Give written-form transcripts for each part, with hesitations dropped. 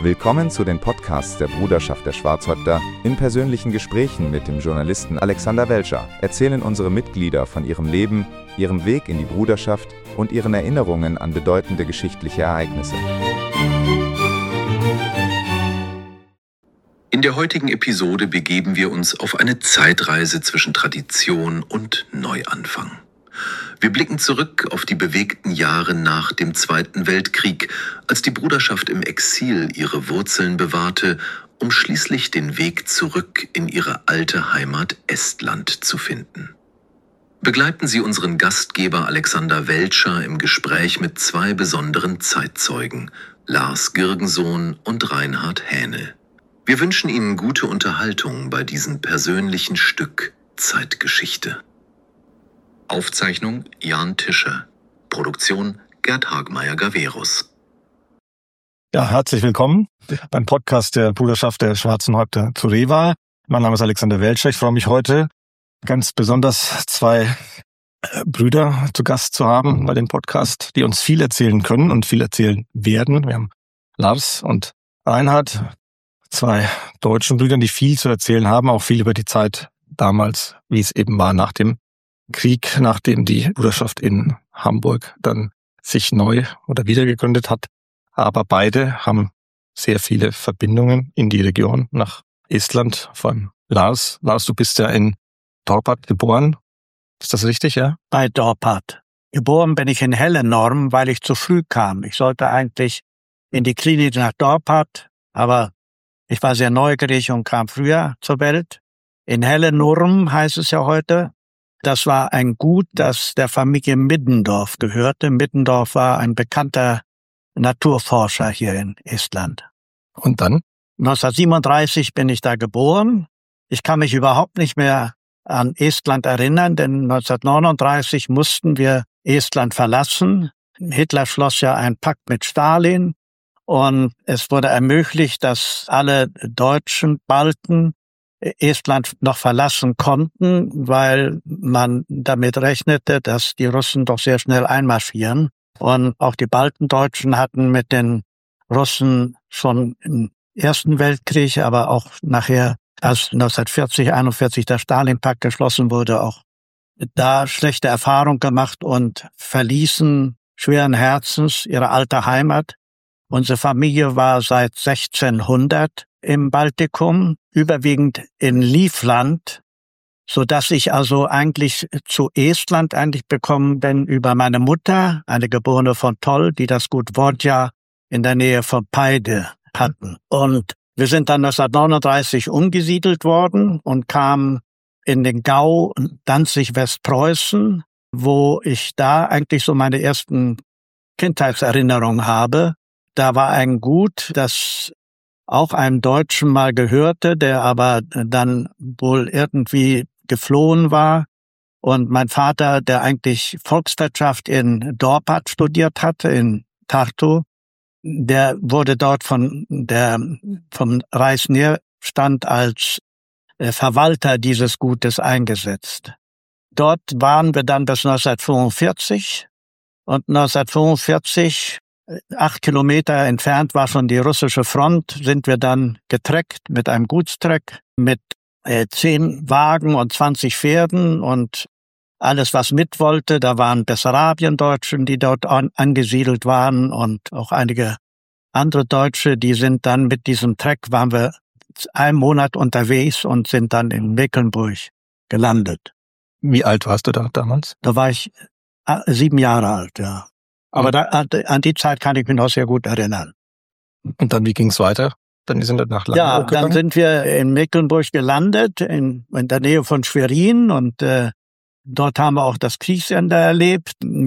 Willkommen zu den Podcasts der Bruderschaft der Schwarzhäupter. In persönlichen Gesprächen mit dem Journalisten Alexander Welscher erzählen unsere Mitglieder von ihrem Leben, ihrem Weg in die Bruderschaft und ihren Erinnerungen an bedeutende geschichtliche Ereignisse. In der heutigen Episode begeben wir uns auf eine Zeitreise zwischen Tradition und Neuanfang. Wir blicken zurück auf die bewegten Jahre nach dem Zweiten Weltkrieg, als die Bruderschaft im Exil ihre Wurzeln bewahrte, um schließlich den Weg zurück in ihre alte Heimat Estland zu finden. Begleiten Sie unseren Gastgeber Alexander Welscher im Gespräch mit zwei besonderen Zeitzeugen, Lars Girgensohn und Reinhard Hähne. Wir wünschen Ihnen gute Unterhaltung bei diesem persönlichen Stück Zeitgeschichte. Aufzeichnung Jan Tischer. Produktion Gerd Hagmeier-Gaverus. Ja, herzlich willkommen beim Podcast der Bruderschaft der Schwarzen Häupter zu Reval. Mein Name ist Alexander Welscher. Ich freue mich heute ganz besonders zwei Brüder zu Gast zu haben bei dem Podcast, die uns viel erzählen können und viel erzählen werden. Wir haben Lars und Reinhard, zwei deutschen Brüder, die viel zu erzählen haben, auch viel über die Zeit damals, wie es eben war nach dem Krieg, nachdem die Bruderschaft in Hamburg dann sich neu oder wieder gegründet hat. Aber beide haben sehr viele Verbindungen in die Region nach Estland, vor allem Lars. Lars, du bist ja in Dorpat geboren. Ist das richtig, ja? Bei Dorpat. Geboren bin ich in Hellenorm, weil ich zu früh kam. Ich sollte eigentlich in die Klinik nach Dorpat, aber ich war sehr neugierig und kam früher zur Welt. In Hellenorm heißt es ja heute. Das war ein Gut, das der Familie Middendorf gehörte. Middendorf war ein bekannter Naturforscher hier in Estland. Und dann? 1937 bin ich da geboren. Ich kann mich überhaupt nicht mehr an Estland erinnern, denn 1939 mussten wir Estland verlassen. Hitler schloss ja einen Pakt mit Stalin und es wurde ermöglicht, dass alle deutschen Balten Estland noch verlassen konnten, weil man damit rechnete, dass die Russen doch sehr schnell einmarschieren. Und auch die Baltendeutschen hatten mit den Russen schon im Ersten Weltkrieg, aber auch nachher, als 1940, 41 der Stalin-Pakt geschlossen wurde, auch da schlechte Erfahrungen gemacht und verließen schweren Herzens ihre alte Heimat. Unsere Familie war seit 1600 im Baltikum, überwiegend in Livland, so dass ich also eigentlich zu Estland gekommen bin über meine Mutter, eine Geborene von Toll, die das Gut Vodja in der Nähe von Peide hatten. Und wir sind dann 1939 umgesiedelt worden und kamen in den Gau Danzig-Westpreußen, wo ich da eigentlich so meine ersten Kindheitserinnerungen habe. Da war ein Gut, das auch einem Deutschen mal gehörte, der aber dann wohl irgendwie geflohen war. Und mein Vater, der eigentlich Volkswirtschaft in Dorpat studiert hatte, in Tartu, der wurde dort vom Reichsnährstand als Verwalter dieses Gutes eingesetzt. Dort waren wir dann bis 1945 und 1945 8 Kilometer entfernt war schon die russische Front, sind wir dann getreckt mit einem Gutstreck mit 10 Wagen und 20 Pferden und alles, was mit wollte. Da waren Bessarabiendeutschen, die dort angesiedelt waren und auch einige andere Deutsche, die sind dann mit diesem Treck, waren wir 1 Monat unterwegs und sind dann in Mecklenburg gelandet. Wie alt warst du da damals? Da war ich 7 Jahre alt, ja. Aber an die Zeit kann ich mich noch sehr gut erinnern. Und dann, wie ging's weiter? Dann sind wir nach Langeoog gegangen? Dann sind wir in Mecklenburg gelandet, in der Nähe von Schwerin. Und dort haben wir auch das Kriegsende erlebt.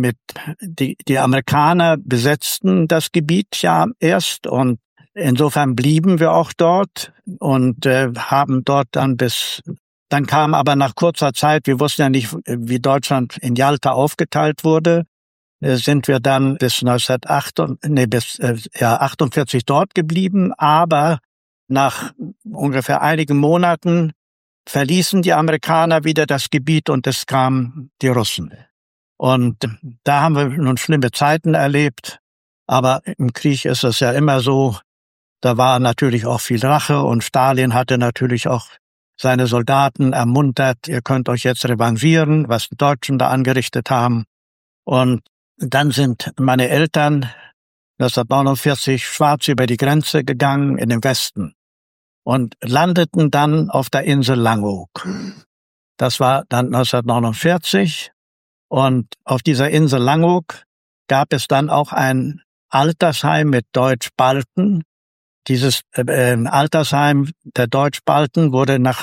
Die Amerikaner besetzten das Gebiet ja erst. Und insofern blieben wir auch dort und haben dort dann kam aber nach kurzer Zeit, wir wussten ja nicht, wie Deutschland in Jalta aufgeteilt wurde, sind wir dann bis 1948 dort geblieben, aber nach ungefähr einigen Monaten verließen die Amerikaner wieder das Gebiet und es kamen die Russen. Und da haben wir nun schlimme Zeiten erlebt, aber im Krieg ist es ja immer so, Da war natürlich auch viel Rache und Stalin hatte natürlich auch seine Soldaten ermuntert, ihr könnt euch jetzt revanchieren, was die Deutschen da angerichtet haben. Und dann sind meine Eltern 1949 schwarz über die Grenze gegangen in den Westen und landeten dann auf der Insel Langeoog. Das war dann 1949 und auf dieser Insel Langeoog gab es dann auch ein Altersheim mit Deutschbalten. Dieses Altersheim der Deutschbalten wurde nach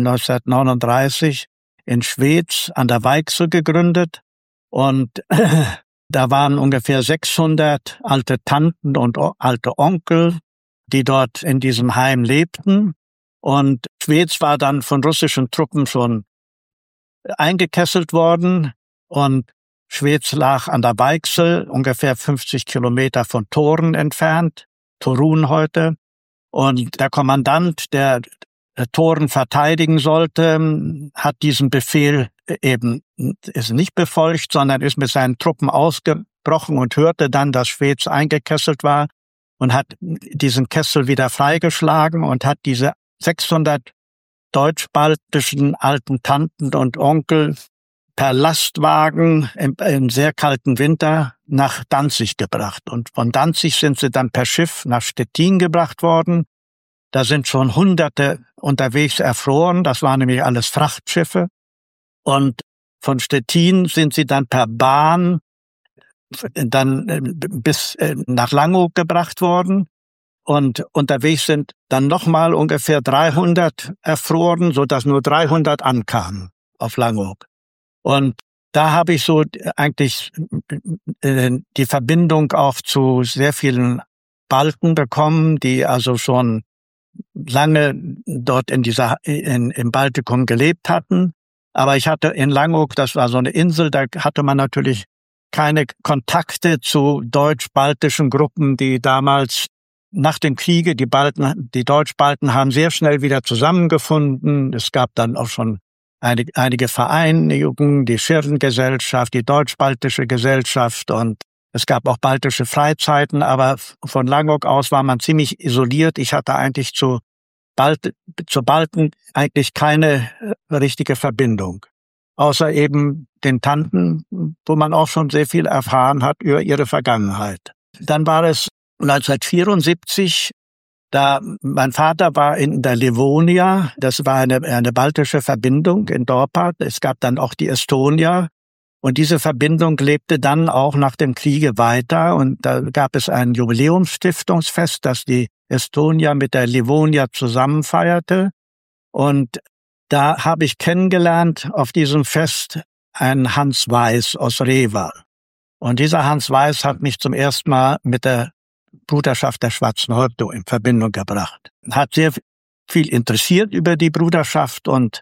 1939 in Schwedt an der Weichsel gegründet und da waren ungefähr 600 alte Tanten und alte Onkel, die dort in diesem Heim lebten. Und Schwedt war dann von russischen Truppen schon eingekesselt worden und Schwedt lag an der Weichsel, ungefähr 50 Kilometer von Thoren entfernt, Torun heute. Und der Kommandant, der Thoren verteidigen sollte, hat diesen Befehl eben ist nicht befolgt, sondern ist mit seinen Truppen ausgebrochen und hörte dann, dass Schwedt eingekesselt war und hat diesen Kessel wieder freigeschlagen und hat diese 600 deutsch-baltischen alten Tanten und Onkel per Lastwagen im sehr kalten Winter nach Danzig gebracht. Und von Danzig sind sie dann per Schiff nach Stettin gebracht worden. Da sind schon Hunderte unterwegs erfroren. Das waren nämlich alles Frachtschiffe. Und von Stettin sind sie dann per Bahn dann bis nach Langeoog gebracht worden. Und unterwegs sind dann nochmal ungefähr 300 erfroren, sodass nur 300 ankamen auf Langeoog. Und da habe ich so eigentlich die Verbindung auch zu sehr vielen Balten bekommen, die also schon lange dort im Baltikum gelebt hatten. Aber ich hatte in Langeoog, das war so eine Insel, da hatte man natürlich keine Kontakte zu deutsch-baltischen Gruppen, die damals nach dem Kriege, die Deutsch-Balten haben sehr schnell wieder zusammengefunden. Es gab dann auch schon einige Vereinigungen, die Schirngesellschaft, die Deutsch-Baltische Gesellschaft und es gab auch baltische Freizeiten, aber von Langeoog aus war man ziemlich isoliert. Ich hatte eigentlich zu Balten eigentlich keine richtige Verbindung, außer eben den Tanten, wo man auch schon sehr viel erfahren hat über ihre Vergangenheit. Dann war es 1974, da mein Vater war in der Livonia, das war eine baltische Verbindung in Dorpat. Es gab dann auch die Estonia und diese Verbindung lebte dann auch nach dem Kriege weiter und da gab es ein Jubiläumsstiftungsfest, das die Estonia mit der Livonia zusammen feierte und da habe ich kennengelernt auf diesem Fest einen Hans Weiß aus Reval. Und dieser Hans Weiß hat mich zum ersten Mal mit der Bruderschaft der Schwarzen Häupter in Verbindung gebracht. Hat sehr viel interessiert über die Bruderschaft und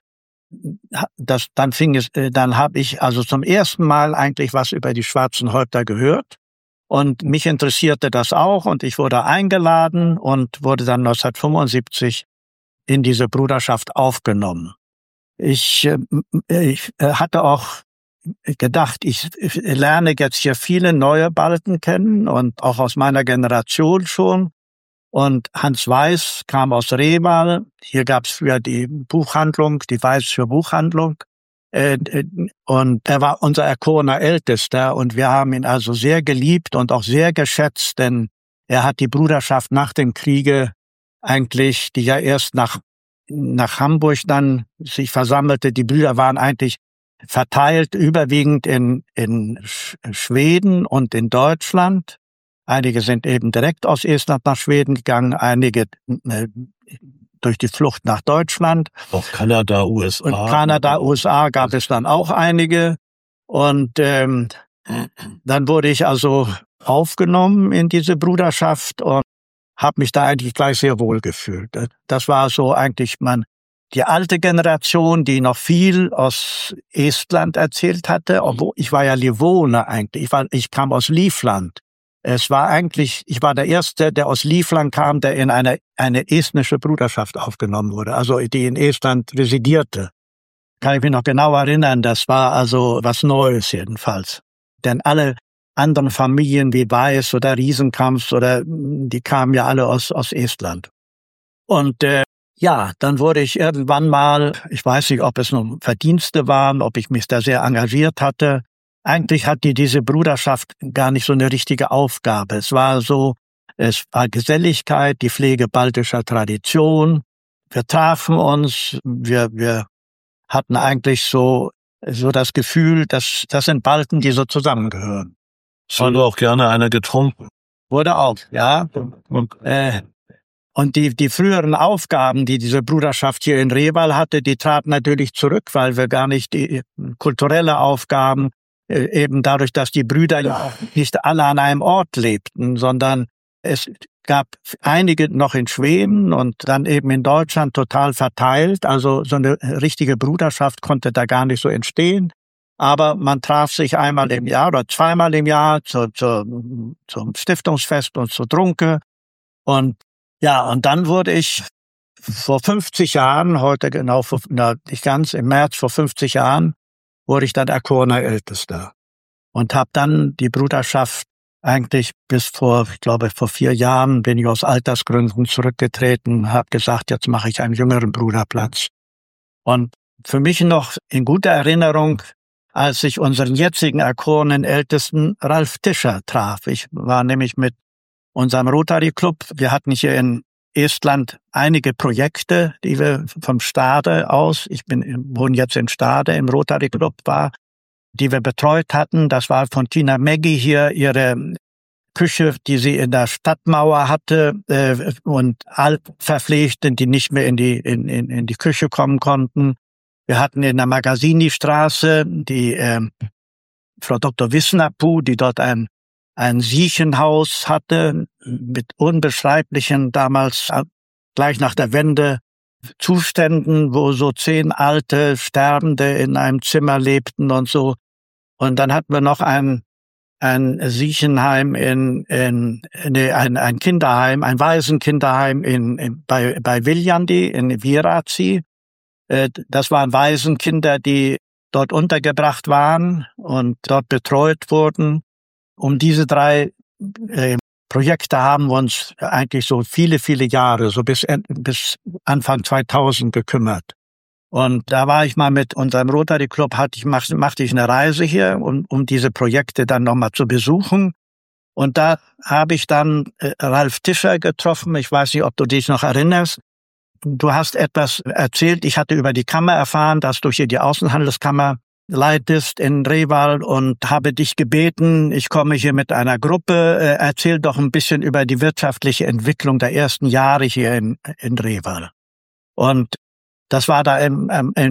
dann habe ich also zum ersten Mal eigentlich was über die Schwarzen Häupter gehört und mich interessierte das auch und ich wurde eingeladen und wurde dann 1975 in diese Bruderschaft aufgenommen. Ich hatte auch gedacht, ich lerne jetzt hier viele neue Balten kennen und auch aus meiner Generation schon. Und Hans Weiß kam aus Reval. Hier gab es früher die Buchhandlung, die Weiß für Buchhandlung. Und er war unser erkorener Ältester und wir haben ihn also sehr geliebt und auch sehr geschätzt, denn er hat die Bruderschaft nach dem Kriege eigentlich, die ja erst nach Hamburg dann sich versammelte, die Brüder waren eigentlich verteilt überwiegend in Schweden und in Deutschland. Einige sind eben direkt aus Estland nach Schweden gegangen, einige durch die Flucht nach Deutschland. Auch Kanada, USA. Und Kanada, USA gab es dann auch einige. Und dann wurde ich also aufgenommen in diese Bruderschaft und habe mich da eigentlich gleich sehr wohl gefühlt. Das war so eigentlich die alte Generation, die noch viel aus Estland erzählt hatte, obwohl ich war ja Livone eigentlich. Ich kam aus Livland. Ich war der Erste, der aus Livland kam, der in eine estnische Bruderschaft aufgenommen wurde, also die in Estland residierte. Kann ich mich noch genau erinnern, das war also was Neues jedenfalls. Denn alle anderen Familien wie Weiß oder Riesenkamps die kamen ja alle aus Estland. Und dann wurde ich irgendwann mal, ich weiß nicht, ob es nur Verdienste waren, ob ich mich da sehr engagiert hatte. Eigentlich hatte diese Bruderschaft gar nicht so eine richtige Aufgabe. Es war Geselligkeit, die Pflege baltischer Tradition. Wir trafen uns, wir hatten eigentlich so das Gefühl, dass das sind Balten, die so zusammengehören. Es wurde auch gerne einer getrunken. Wurde auch, ja. Und die früheren Aufgaben, die diese Bruderschaft hier in Reval hatte, die traten natürlich zurück, weil wir gar nicht die kulturelle Aufgaben, eben dadurch, dass die Brüder ja auch nicht alle an einem Ort lebten, sondern es gab einige noch in Schweden und dann eben in Deutschland total verteilt. Also so eine richtige Bruderschaft konnte da gar nicht so entstehen. Aber man traf sich einmal im Jahr oder zweimal im Jahr zum Stiftungsfest und zur Trunke. Und dann wurde ich vor 50 Jahren, heute genau, nicht ganz, im März vor 50 Jahren, wurde ich dann erkorener Ältester. Und habe dann die Bruderschaft eigentlich bis vor 4 Jahren bin ich aus Altersgründen zurückgetreten, habe gesagt, jetzt mache ich einen jüngeren Bruder Platz. Und für mich noch in guter Erinnerung, als ich unseren jetzigen erkorenen Ältesten Ralf Tischer traf. Ich war nämlich mit unserem Rotary Club. Wir hatten hier in Estland einige Projekte, die wir vom Stade aus, wohne jetzt in Stade, im Rotary Club die wir betreut hatten. Das war von Tina Meggi hier ihre Küche, die sie in der Stadtmauer hatte, und Altverpflegten, die nicht mehr in die Küche kommen konnten. Wir hatten in der Magasini-Straße die Frau Dr. Wisnapu, die dort ein Siechenhaus hatte mit unbeschreiblichen, damals gleich nach der Wende, Zuständen, wo so 10 alte Sterbende in einem Zimmer lebten und so. Und dann hatten wir noch ein Siechenheim ein Kinderheim, ein Waisenkinderheim bei Viljandi in Viraci. Das waren Waisenkinder, die dort untergebracht waren und dort betreut wurden. Um diese 3 Projekte haben wir uns eigentlich so viele, viele Jahre, so bis Anfang 2000 gekümmert. Und da war ich mal mit unserem Rotary Club, machte ich eine Reise hier, um diese Projekte dann nochmal zu besuchen. Und da habe ich dann Ralf Tischer getroffen. Ich weiß nicht, ob du dich noch erinnerst. Du hast etwas erzählt. Ich hatte über die Kammer erfahren, dass du hier die Außenhandelskammer leitest in Reval und habe dich gebeten, ich komme hier mit einer Gruppe, erzähl doch ein bisschen über die wirtschaftliche Entwicklung der ersten Jahre hier in Reval. Und das war da in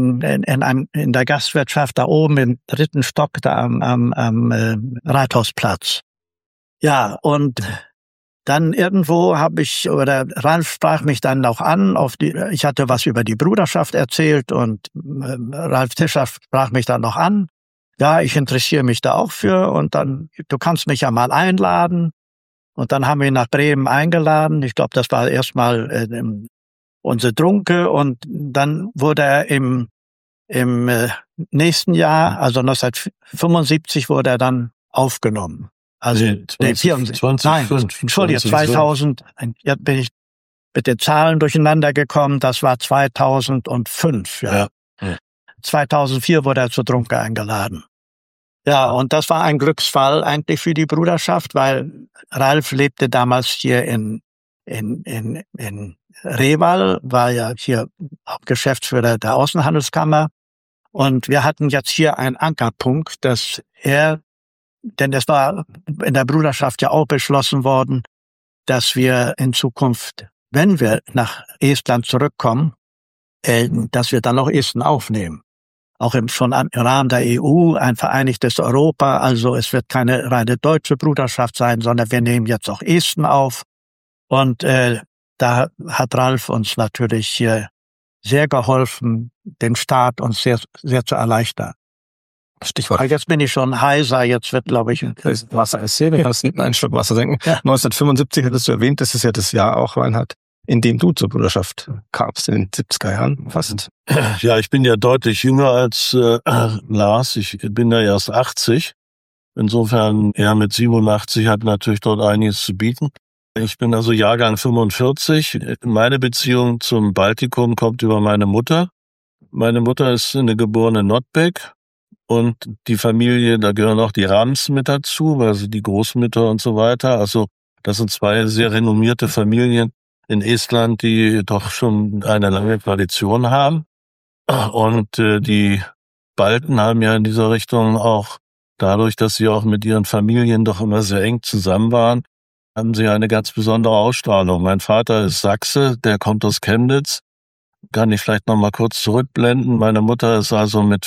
der Gastwirtschaft da oben im 3. Stock da am Rathausplatz. Ja, und dann irgendwo Ralf sprach mich dann auch an, ich hatte was über die Bruderschaft erzählt und Ralf Tischer sprach mich dann noch an. Ja, ich interessiere mich da auch für und dann, du kannst mich ja mal einladen. Und dann haben wir ihn nach Bremen eingeladen. Ich glaube, das war erstmal unsere Trunke und dann wurde er im nächsten Jahr, also 1975, wurde er dann aufgenommen. Also, 2000, jetzt bin ich mit den Zahlen durcheinander gekommen, das war 2005, ja. 2004 wurde er zur Trunke eingeladen. Ja, und das war ein Glücksfall eigentlich für die Bruderschaft, weil Ralf lebte damals hier in Reval, war ja hier Geschäftsführer der Außenhandelskammer. Und wir hatten jetzt hier einen Ankerpunkt, denn es war in der Bruderschaft ja auch beschlossen worden, dass wir in Zukunft, wenn wir nach Estland zurückkommen, dass wir dann auch Esten aufnehmen. Auch schon im Rahmen der EU, ein vereinigtes Europa. Also es wird keine reine deutsche Bruderschaft sein, sondern wir nehmen jetzt auch Esten auf. Und da hat Ralf uns natürlich hier sehr geholfen, den Staat uns sehr, sehr zu erleichtern. Stichwort. Jetzt bin ich schon heiser, jetzt wird, glaube ich, Wasser erzählen, ich muss einen Schluck Wasser trinken. Ja. 1975 hattest du erwähnt, das ist ja das Jahr auch, Reinhard, in dem du zur Bruderschaft kamst, in den 70er Jahren fast. Ja, ich bin ja deutlich jünger als Lars, ich bin da erst 80. Insofern, er mit 87 hat natürlich dort einiges zu bieten. Ich bin also Jahrgang 45. Meine Beziehung zum Baltikum kommt über meine Mutter. Meine Mutter ist eine geborene Notbeck und die Familie, da gehören auch die Rams mit dazu, also die Großmütter und so weiter. Also das sind zwei sehr renommierte Familien in Estland, die doch schon eine lange Tradition haben. Und die Balten haben ja in dieser Richtung auch, dadurch, dass sie auch mit ihren Familien doch immer sehr eng zusammen waren, haben sie eine ganz besondere Ausstrahlung. Mein Vater ist Sachse, der kommt aus Chemnitz. Kann ich vielleicht noch mal kurz zurückblenden. Meine Mutter ist also mit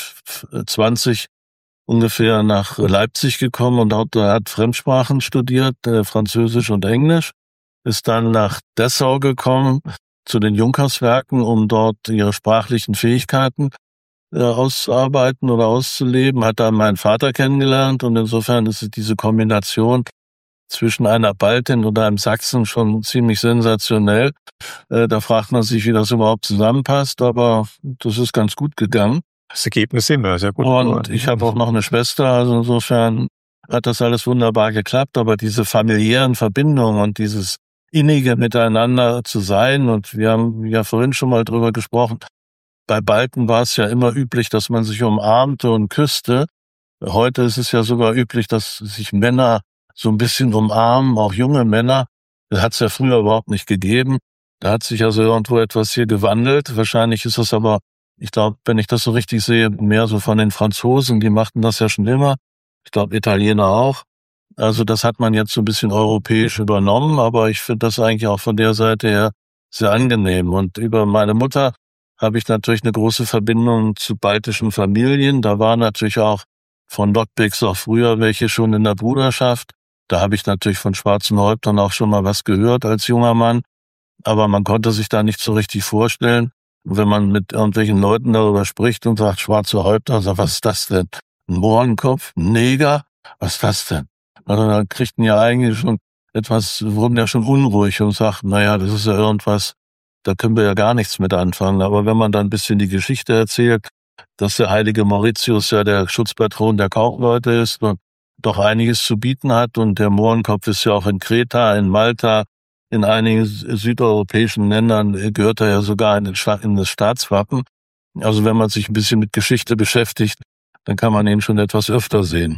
20 ungefähr nach Leipzig gekommen und dort hat Fremdsprachen studiert, Französisch und Englisch. Ist dann nach Dessau gekommen zu den Junkerswerken, um dort ihre sprachlichen Fähigkeiten auszuarbeiten oder auszuleben. Hat dann meinen Vater kennengelernt und insofern ist diese Kombination zwischen einer Baltin und einem Sachsen schon ziemlich sensationell. Da fragt man sich, wie das überhaupt zusammenpasst, aber das ist ganz gut gegangen. Das Ergebnis sehen wir, sehr gut. Und ich habe auch noch eine Schwester, also insofern hat das alles wunderbar geklappt, aber diese familiären Verbindungen und dieses innige Miteinander zu sein, und wir haben ja vorhin schon mal drüber gesprochen, bei Balten war es ja immer üblich, dass man sich umarmte und küsste. Heute ist es ja sogar üblich, dass sich Männer so ein bisschen umarmen, auch junge Männer. Das hat es ja früher überhaupt nicht gegeben. Da hat sich also irgendwo etwas hier gewandelt. Wahrscheinlich ist das aber, ich glaube, wenn ich das so richtig sehe, mehr so von den Franzosen, die machten das ja schon immer. Ich glaube, Italiener auch. Also das hat man jetzt so ein bisschen europäisch übernommen, aber ich finde das eigentlich auch von der Seite her sehr angenehm. Und über meine Mutter habe ich natürlich eine große Verbindung zu baltischen Familien. Da war natürlich auch von Notbecks auch früher welche schon in der Bruderschaft. Da habe ich natürlich von Schwarzen Häuptern auch schon mal was gehört als junger Mann. Aber man konnte sich da nicht so richtig vorstellen. Und wenn man mit irgendwelchen Leuten darüber spricht und sagt, schwarze Häupter, sagt, was ist das denn? Ein Mohrenkopf? Ein Neger? Was ist das denn? Also dann kriegten ja eigentlich schon wurden ja schon unruhig und sagten, naja, das ist ja irgendwas, da können wir ja gar nichts mit anfangen. Aber wenn man dann ein bisschen die Geschichte erzählt, dass der heilige Mauritius ja der Schutzpatron der Kaufleute ist und doch einiges zu bieten hat, und der Mohrenkopf ist ja auch in Kreta, in Malta, in einigen südeuropäischen Ländern gehört er ja sogar in das Staatswappen. Also wenn man sich ein bisschen mit Geschichte beschäftigt, dann kann man ihn schon etwas öfter sehen.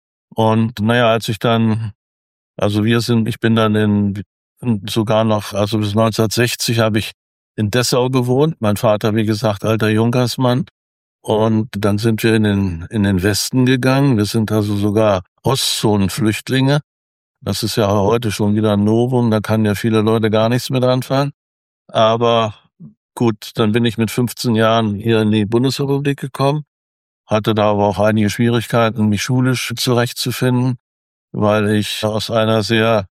Und naja, ich bin dann sogar noch, also bis 1960 habe ich in Dessau gewohnt. Mein Vater, wie gesagt, alter Junkersmann. Und dann sind wir in den Westen gegangen. Wir sind also sogar Ostzonenflüchtlinge. Das ist ja heute schon wieder ein Novum. Da kann ja viele Leute gar nichts mit anfangen. Aber gut, dann bin ich mit 15 Jahren hier in die Bundesrepublik gekommen. Hatte da aber auch einige Schwierigkeiten, mich schulisch zurechtzufinden, weil ich aus einer sehr,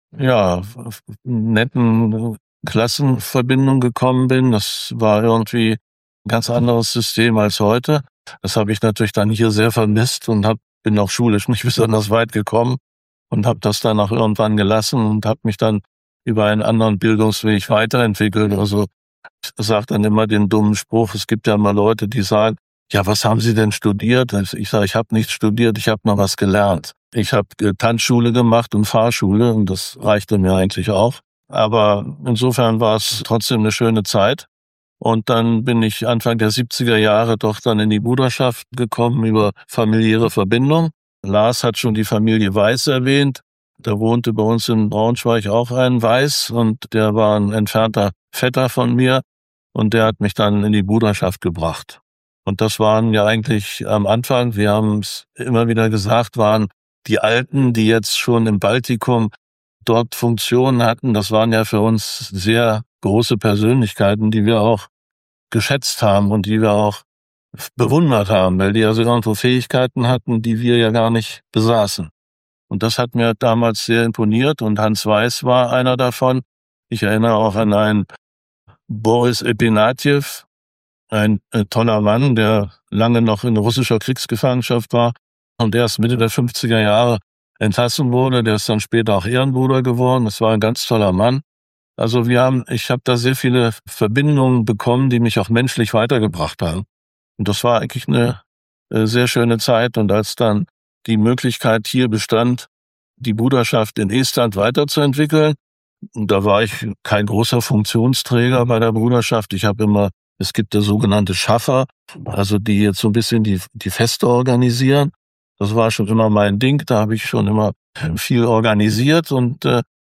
netten Klassenverbindung gekommen bin. Das war irgendwie ein ganz anderes System als heute. Das habe ich natürlich dann hier sehr vermisst und bin auch schulisch nicht besonders weit gekommen und habe das dann auch irgendwann gelassen und habe mich dann über einen anderen Bildungsweg weiterentwickelt. Also ich sage dann immer den dummen Spruch, es gibt ja mal Leute, die sagen, ja, was haben Sie denn studiert? Ich sage, ich habe nichts studiert, ich habe noch was gelernt. Ich habe Tanzschule gemacht und Fahrschule und das reichte mir eigentlich auch. Aber insofern war es trotzdem eine schöne Zeit. Und dann bin ich Anfang der 70er Jahre doch dann in die Bruderschaft gekommen über familiäre Verbindung. Lars hat schon die Familie Weiß erwähnt. Da wohnte bei uns in Braunschweig auch ein Weiß und der war ein entfernter Vetter von mir und der hat mich dann in die Bruderschaft gebracht. Und das waren ja eigentlich am Anfang, wir haben es immer wieder gesagt, waren die Alten, die jetzt schon im Baltikum dort Funktionen hatten. Das waren ja für uns sehr große Persönlichkeiten, die wir auch geschätzt haben und die wir auch bewundert haben, weil die also irgendwo Fähigkeiten hatten, die wir ja gar nicht besaßen. Und das hat mir damals sehr imponiert und Hans Weiß war einer davon. Ich erinnere auch an einen Boris Epinatjew, ein toller Mann, der lange noch in russischer Kriegsgefangenschaft war und erst Mitte der 50er Jahre entlassen wurde. Der ist dann später auch Ehrenbruder geworden. Das war ein ganz toller Mann. Also ich habe da sehr viele Verbindungen bekommen, die mich auch menschlich weitergebracht haben. Und das war eigentlich eine sehr schöne Zeit. Und als dann die Möglichkeit hier bestand, die Bruderschaft in Estland weiterzuentwickeln. Und da war ich kein großer Funktionsträger bei der Bruderschaft. Es gibt ja sogenannte Schaffer, also die jetzt so ein bisschen die Feste organisieren. Das war schon immer mein Ding, da habe ich schon immer viel organisiert und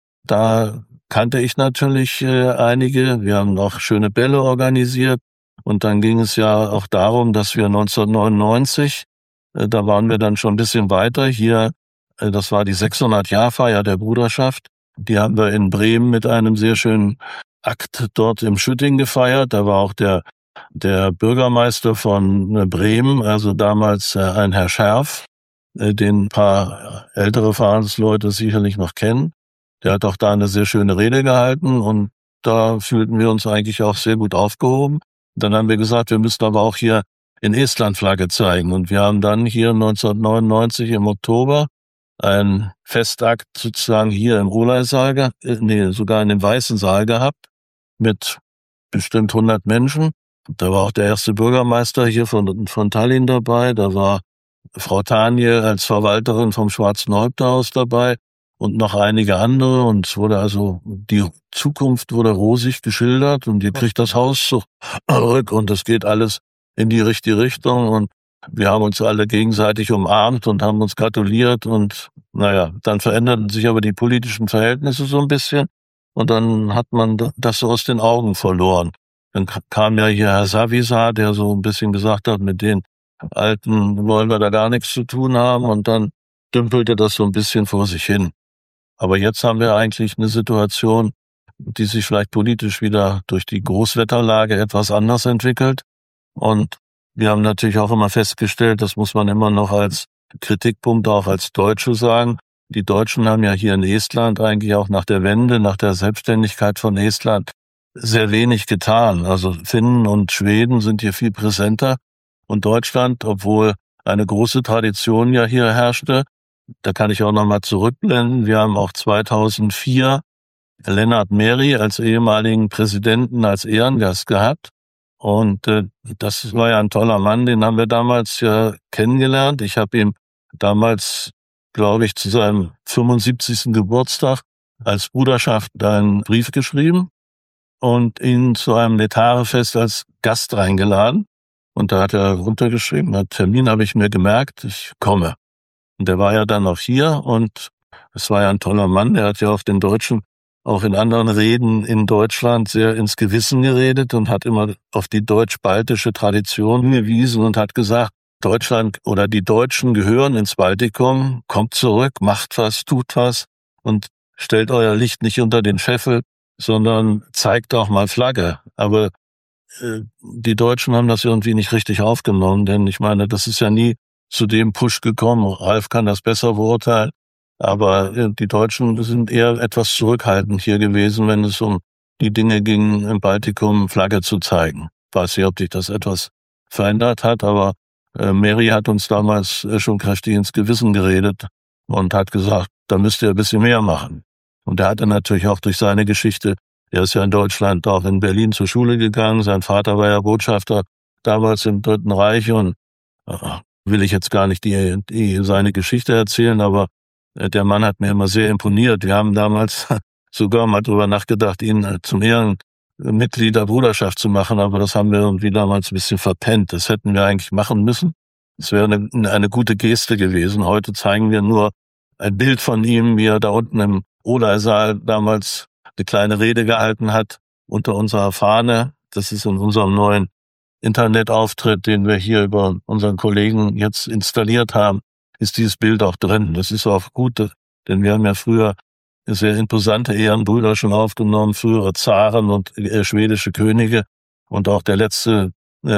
da kannte ich natürlich einige. Wir haben noch schöne Bälle organisiert und dann ging es ja auch darum, dass wir 1999, da waren wir dann schon ein bisschen weiter, hier, das war die 600-Jahr-Feier der Bruderschaft. Die haben wir in Bremen mit einem sehr schönen Akt dort im Schütting gefeiert. Da war auch der Bürgermeister von Bremen, also damals ein Herr Scherf, den ein paar ältere Vereinsleute sicherlich noch kennen. Der hat auch da eine sehr schöne Rede gehalten und da fühlten wir uns eigentlich auch sehr gut aufgehoben. Dann haben wir gesagt, wir müssen aber auch hier in Estland Flagge zeigen. Und wir haben dann hier 1999 im Oktober einen Festakt sozusagen hier im Olay-Saal, sogar in dem Weißen Saal gehabt, mit bestimmt 100 Menschen. Da war auch der erste Bürgermeister hier von Tallinn dabei. Da war Frau Tanje als Verwalterin vom Schwarzen Häupterhaus dabei und noch einige andere. Und es wurde also, die Zukunft wurde rosig geschildert und ihr kriegt das Haus zurück und es geht alles in die richtige Richtung. Und wir haben uns alle gegenseitig umarmt und haben uns gratuliert und dann veränderten sich aber die politischen Verhältnisse so ein bisschen und dann hat man das so aus den Augen verloren. Dann kam ja hier Herr Savisaar, der so ein bisschen gesagt hat, mit den Alten wollen wir da gar nichts zu tun haben und dann dümpelte das so ein bisschen vor sich hin. Aber jetzt haben wir eigentlich eine Situation, die sich vielleicht politisch wieder durch die Großwetterlage etwas anders entwickelt und wir haben natürlich auch immer festgestellt, das muss man immer noch als Kritikpunkt auch als Deutsche sagen. Die Deutschen haben ja hier in Estland eigentlich auch nach der Wende, nach der Selbstständigkeit von Estland sehr wenig getan. Also Finnen und Schweden sind hier viel präsenter und Deutschland, obwohl eine große Tradition ja hier herrschte, da kann ich auch nochmal zurückblenden. Wir haben auch 2004 Lennart Meri als ehemaligen Präsidenten als Ehrengast gehabt. Und das war ja ein toller Mann, den haben wir damals ja kennengelernt. Ich habe ihm damals, glaube ich, zu seinem 75. Geburtstag als Bruderschaft einen Brief geschrieben und ihn zu einem Netarefest als Gast reingeladen. Und da hat er runtergeschrieben, den Termin habe ich mir gemerkt, ich komme. Und der war ja dann noch hier und es war ja ein toller Mann, der hat ja auf den Deutschen auch in anderen Reden in Deutschland sehr ins Gewissen geredet und hat immer auf die deutsch-baltische Tradition hingewiesen und hat gesagt, Deutschland oder die Deutschen gehören ins Baltikum, kommt zurück, macht was, tut was und stellt euer Licht nicht unter den Scheffel, sondern zeigt auch mal Flagge. Aber die Deutschen haben das irgendwie nicht richtig aufgenommen, denn ich meine, das ist ja nie zu dem Push gekommen. Ralf kann das besser beurteilen. Aber die Deutschen sind eher etwas zurückhaltend hier gewesen, wenn es um die Dinge ging, im Baltikum Flagge zu zeigen. Ich weiß nicht, ob sich das etwas verändert hat, aber Meri hat uns damals schon kräftig ins Gewissen geredet und hat gesagt, da müsst ihr ein bisschen mehr machen. Und er hatte natürlich auch durch seine Geschichte, er ist ja in Deutschland, auch in Berlin zur Schule gegangen, sein Vater war ja Botschafter damals im Dritten Reich und will ich jetzt gar nicht seine Geschichte erzählen, aber der Mann hat mir immer sehr imponiert. Wir haben damals sogar mal drüber nachgedacht, ihn zum Ehrenmitglied der Bruderschaft zu machen, aber das haben wir irgendwie damals ein bisschen verpennt. Das hätten wir eigentlich machen müssen. Es wäre eine gute Geste gewesen. Heute zeigen wir nur ein Bild von ihm, wie er da unten im Olay-Saal damals eine kleine Rede gehalten hat unter unserer Fahne. Das ist in unserem neuen Internetauftritt, den wir hier über unseren Kollegen jetzt installiert haben, ist dieses Bild auch drin. Das ist auch gut, denn wir haben ja früher sehr imposante Ehrenbrüder schon aufgenommen, frühere Zaren und schwedische Könige und auch der letzte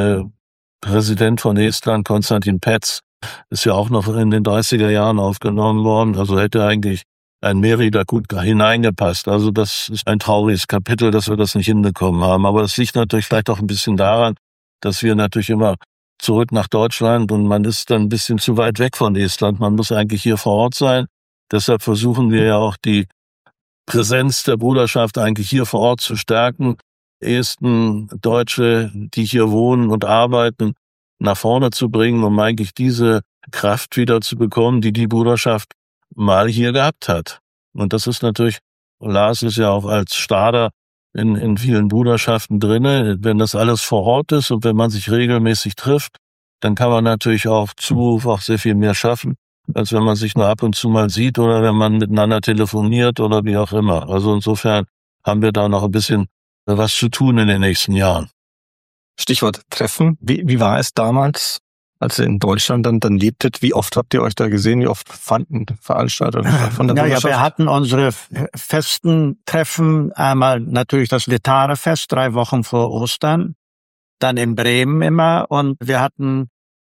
Präsident von Estland, Konstantin Päts, ist ja auch noch in den 30er Jahren aufgenommen worden. Also hätte eigentlich ein Meri da gut hineingepasst. Also das ist ein trauriges Kapitel, dass wir das nicht hinbekommen haben. Aber das liegt natürlich vielleicht auch ein bisschen daran, dass wir natürlich immer zurück nach Deutschland und man ist dann ein bisschen zu weit weg von Estland. Man muss eigentlich hier vor Ort sein. Deshalb versuchen wir ja auch die Präsenz der Bruderschaft eigentlich hier vor Ort zu stärken. Esten, Deutsche, die hier wohnen und arbeiten, nach vorne zu bringen, um eigentlich diese Kraft wieder zu bekommen, die Bruderschaft mal hier gehabt hat. Und das ist natürlich, Lars ist ja auch als Stader in vielen Bruderschaften drinne. Wenn das alles vor Ort ist und wenn man sich regelmäßig trifft, dann kann man natürlich auch Zuruf auch sehr viel mehr schaffen, als wenn man sich nur ab und zu mal sieht oder wenn man miteinander telefoniert oder wie auch immer. Also insofern haben wir da noch ein bisschen was zu tun in den nächsten Jahren. Stichwort Treffen. Wie war es damals, als ihr in Deutschland dann lebtet? Wie oft habt ihr euch da gesehen? Wie oft fanden Veranstaltungen von der Bruderschaft? Wir hatten unsere festen Treffen. Einmal natürlich das Letare-Fest, 3 Wochen vor Ostern. Dann in Bremen immer. Und wir hatten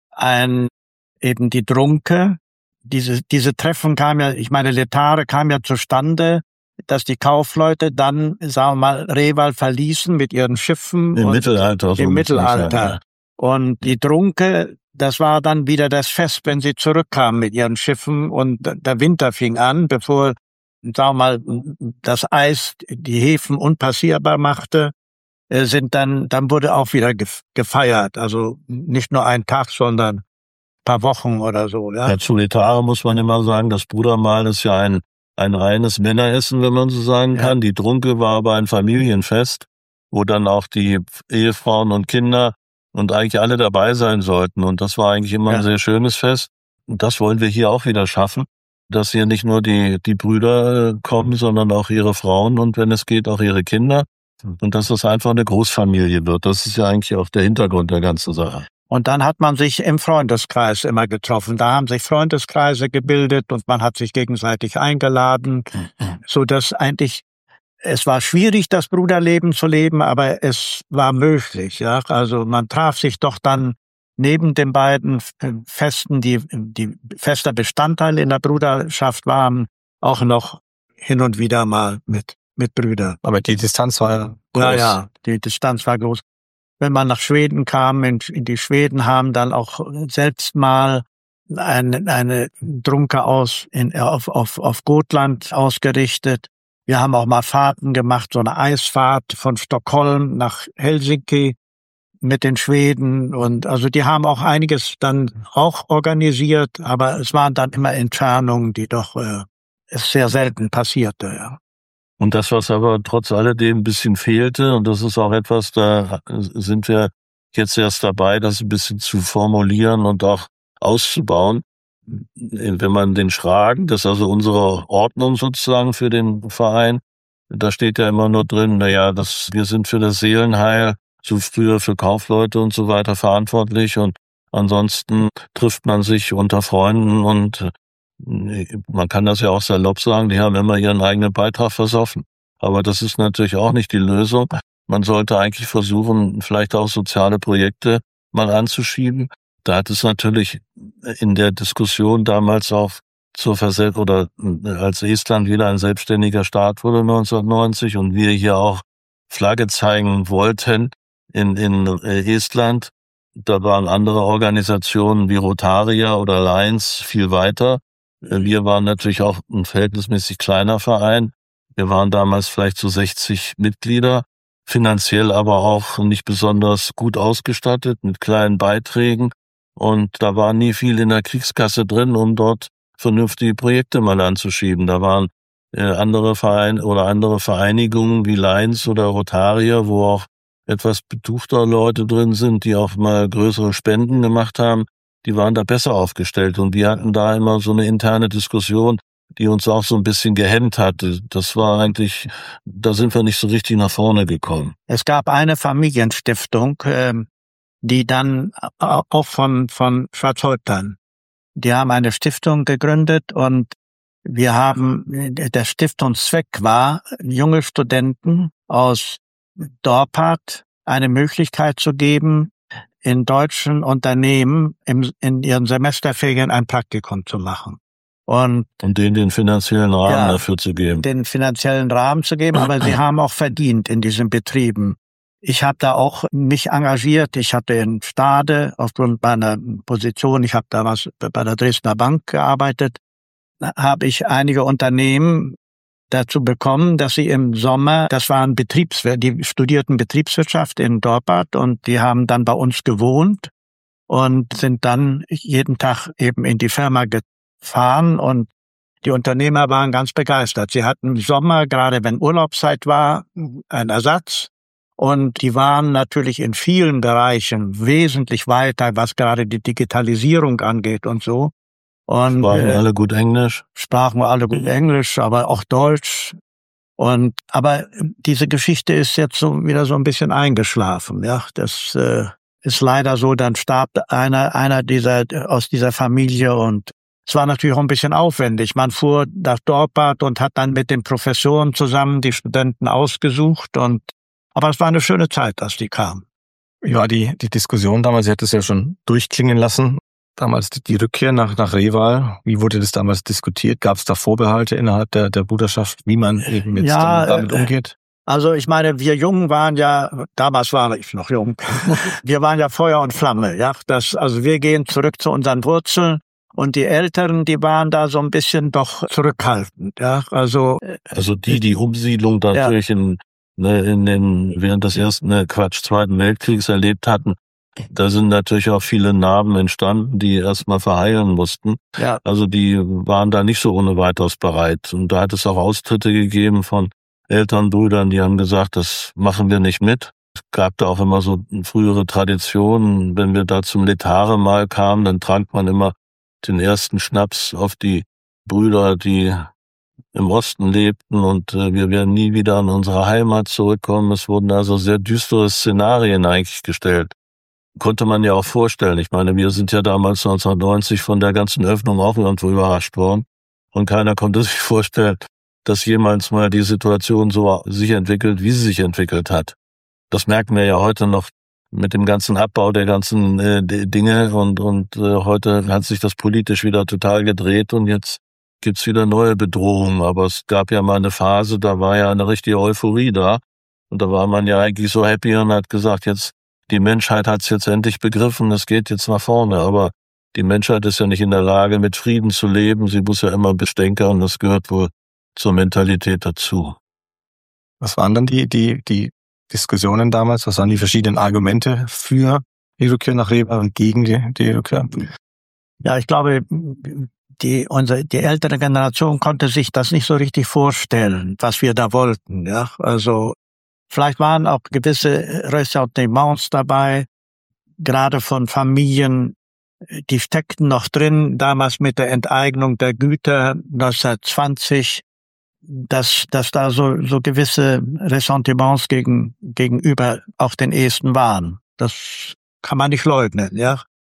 eben die Drunke. Diese Treffen Letare kam ja zustande, dass die Kaufleute dann, sagen wir mal, Reval verließen mit ihren Schiffen. Im Mittelalter. Im Mittelalter. Und die Drunke, das war dann wieder das Fest, wenn sie zurückkamen mit ihren Schiffen und der Winter fing an, bevor, sagen wir mal, das Eis die Häfen unpassierbar machte, dann wurde auch wieder gefeiert. Also nicht nur ein Tag, sondern ein paar Wochen oder so. Ja, zu Letare muss man immer sagen, das Brudermahl ist ja ein reines Männeressen, wenn man so sagen kann. Die Drunke war aber ein Familienfest, wo dann auch die Ehefrauen und Kinder und eigentlich alle dabei sein sollten. Und das war eigentlich immer ein sehr schönes Fest. Und das wollen wir hier auch wieder schaffen, dass hier nicht nur die Brüder kommen, sondern auch ihre Frauen und wenn es geht, auch ihre Kinder. Und dass das einfach eine Großfamilie wird. Das ist ja eigentlich auch der Hintergrund der ganzen Sache. Und dann hat man sich im Freundeskreis immer getroffen. Da haben sich Freundeskreise gebildet und man hat sich gegenseitig eingeladen, so dass eigentlich es war schwierig, das Bruderleben zu leben, aber es war möglich. Ja, also man traf sich doch dann neben den beiden Festen, die fester Bestandteil in der Bruderschaft waren, auch noch hin und wieder mal mit Brüdern. Aber die Distanz war groß. Ja, die Distanz war groß. Wenn man nach Schweden kam, in die Schweden haben dann auch selbst mal eine Drunke auf Gotland ausgerichtet. Wir haben auch mal Fahrten gemacht, so eine Eisfahrt von Stockholm nach Helsinki mit den Schweden. Und also die haben auch einiges dann auch organisiert, aber es waren dann immer Entfernungen, die doch es sehr selten passierte. Ja. Und das, was aber trotz alledem ein bisschen fehlte, und das ist auch etwas, da sind wir jetzt erst dabei, das ein bisschen zu formulieren und auch auszubauen. Wenn man den Schragen, das ist also unsere Ordnung sozusagen für den Verein, da steht ja immer nur drin, wir sind für das Seelenheil, so früher für Kaufleute und so weiter verantwortlich und ansonsten trifft man sich unter Freunden und man kann das ja auch salopp sagen, die haben immer ihren eigenen Beitrag versoffen. Aber das ist natürlich auch nicht die Lösung. Man sollte eigentlich versuchen, vielleicht auch soziale Projekte mal anzuschieben. Da hat es natürlich in der Diskussion damals auch als Estland wieder ein selbstständiger Staat wurde 1990 und wir hier auch Flagge zeigen wollten in Estland, da waren andere Organisationen wie Rotaria oder Lions viel weiter. Wir waren natürlich auch ein verhältnismäßig kleiner Verein. Wir waren damals vielleicht so 60 Mitglieder, finanziell aber auch nicht besonders gut ausgestattet mit kleinen Beiträgen. Und da war nie viel in der Kriegskasse drin, um dort vernünftige Projekte mal anzuschieben. Da waren andere Vereine oder andere Vereinigungen wie Lions oder Rotaria, wo auch etwas betuchter Leute drin sind, die auch mal größere Spenden gemacht haben. Die waren da besser aufgestellt und wir hatten da immer so eine interne Diskussion, die uns auch so ein bisschen gehemmt hatte. Das war eigentlich, da sind wir nicht so richtig nach vorne gekommen. Es gab eine Familienstiftung, die dann auch von Schwarzhäuptern. Die haben eine Stiftung gegründet und der Stiftungszweck war, junge Studenten aus Dorpat eine Möglichkeit zu geben, in deutschen Unternehmen in ihren Semesterferien ein Praktikum zu machen. Und denen den finanziellen Rahmen dafür zu geben. Den finanziellen Rahmen zu geben, aber sie haben auch verdient in diesen Betrieben. Ich habe da auch mich engagiert. Ich hatte in Stade aufgrund meiner Position, ich habe damals bei der Dresdner Bank gearbeitet, habe ich einige Unternehmen dazu bekommen, dass sie im Sommer, das waren die studierten Betriebswirtschaft in Dorpat und die haben dann bei uns gewohnt und sind dann jeden Tag eben in die Firma gefahren und die Unternehmer waren ganz begeistert. Sie hatten im Sommer, gerade wenn Urlaubszeit war, einen Ersatz. Und die waren natürlich in vielen Bereichen wesentlich weiter, was gerade die Digitalisierung angeht und so. Und Sprachen alle gut Englisch? Sprachen alle gut Englisch, aber auch Deutsch. Aber diese Geschichte ist jetzt so wieder so ein bisschen eingeschlafen. Ja, das ist leider so. Dann starb einer aus dieser Familie und es war natürlich auch ein bisschen aufwendig. Man fuhr nach Dorpat und hat dann mit den Professoren zusammen die Studenten ausgesucht aber es war eine schöne Zeit, als die kamen. Ja, die Diskussion damals, sie hat es ja schon durchklingen lassen. Damals die Rückkehr nach Reval. Wie wurde das damals diskutiert? Gab es da Vorbehalte innerhalb der Bruderschaft, wie man eben jetzt damit umgeht? Also ich meine, wir Jungen waren ja, damals war ich noch jung, wir waren ja Feuer und Flamme. Ja, also wir gehen zurück zu unseren Wurzeln. Und die Älteren, die waren da so ein bisschen doch zurückhaltend. Ja, also die Umsiedlung natürlich während des Zweiten Weltkriegs erlebt hatten, da sind natürlich auch viele Narben entstanden, die erstmal verheilen mussten. Ja. Also die waren da nicht so ohne weiteres bereit. Und da hat es auch Austritte gegeben von Elternbrüdern, die haben gesagt, das machen wir nicht mit. Es gab da auch immer so frühere Traditionen. Wenn wir da zum Letare mal kamen, dann trank man immer den ersten Schnaps auf die Brüder, die im Osten lebten und wir werden nie wieder an unsere Heimat zurückkommen. Es wurden also sehr düstere Szenarien eigentlich gestellt. Konnte man ja auch vorstellen. Ich meine, wir sind ja damals 1990 von der ganzen Öffnung auch irgendwo überrascht worden und keiner konnte sich vorstellen, dass jemals mal die Situation so sich entwickelt, wie sie sich entwickelt hat. Das merken wir ja heute noch mit dem ganzen Abbau der ganzen Dinge und heute hat sich das politisch wieder total gedreht und jetzt gibt's wieder neue Bedrohungen. Aber es gab ja mal eine Phase, da war ja eine richtige Euphorie da und da war man ja eigentlich so happy und hat gesagt, jetzt die Menschheit hat's jetzt endlich begriffen, es geht jetzt nach vorne. Aber die Menschheit ist ja nicht in der Lage, mit Frieden zu leben. Sie muss ja immer bestänkern, das gehört wohl zur Mentalität dazu. Was waren dann die Diskussionen damals? Was waren die verschiedenen Argumente für die Rückkehr nach Reval und gegen die Rückkehr? Ja, ich glaube, die ältere Generation konnte sich das nicht so richtig vorstellen, was wir da wollten. Ja, also vielleicht waren auch gewisse Ressentiments dabei, gerade von Familien, die steckten noch drin, damals mit der Enteignung der Güter 1920, dass da so gewisse Ressentiments gegenüber auch den Esten waren. Das kann man nicht leugnen, ja.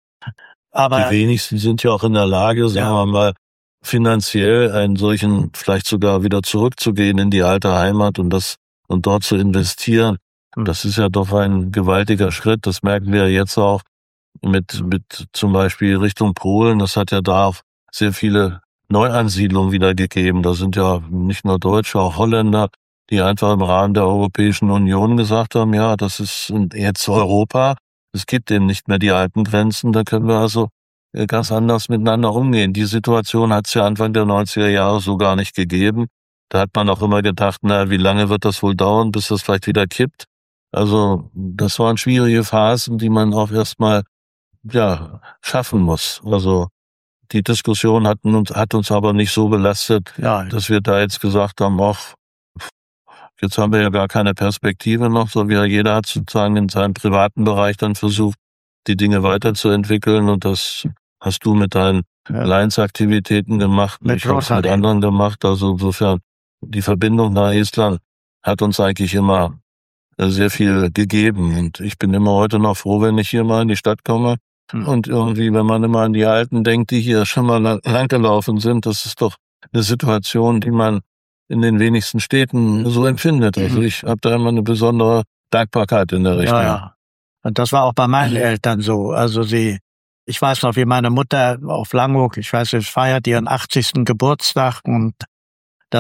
Aber die wenigsten sind ja auch in der Lage, sagen wir mal, finanziell einen solchen vielleicht sogar wieder zurückzugehen in die alte Heimat und dort zu investieren. Das ist ja doch ein gewaltiger Schritt. Das merken wir jetzt auch mit zum Beispiel Richtung Polen. Das hat ja da auch sehr viele Neuansiedlungen wieder gegeben. Da sind ja nicht nur Deutsche, auch Holländer, die einfach im Rahmen der Europäischen Union gesagt haben, ja, das ist jetzt Europa. Es gibt eben nicht mehr die alten Grenzen. Da können wir also ganz anders miteinander umgehen. Die Situation hat es ja Anfang der 90er Jahre so gar nicht gegeben. Da hat man auch immer gedacht, wie lange wird das wohl dauern, bis das vielleicht wieder kippt. Also das waren schwierige Phasen, die man auch erstmal schaffen muss. Also die Diskussion hat uns aber nicht so belastet, dass wir da jetzt gesagt haben, jetzt haben wir ja gar keine Perspektive noch, so wie jeder hat sozusagen in seinem privaten Bereich dann versucht, die Dinge weiterzuentwickeln und das hast du mit deinen Alliance-Aktivitäten gemacht, ich habe es mit anderen gemacht, also insofern die Verbindung nach Estland hat uns eigentlich immer sehr viel gegeben und ich bin immer heute noch froh, wenn ich hier mal in die Stadt komme und irgendwie, wenn man immer an die Alten denkt, die hier schon mal langgelaufen sind, das ist doch eine Situation, die man in den wenigsten Städten so empfindet. Also ich habe da immer eine besondere Dankbarkeit in der Richtung. Ja. Und das war auch bei meinen Eltern so. Also ich weiß noch, wie meine Mutter auf Langhoek, sie feiert ihren 80. Geburtstag und da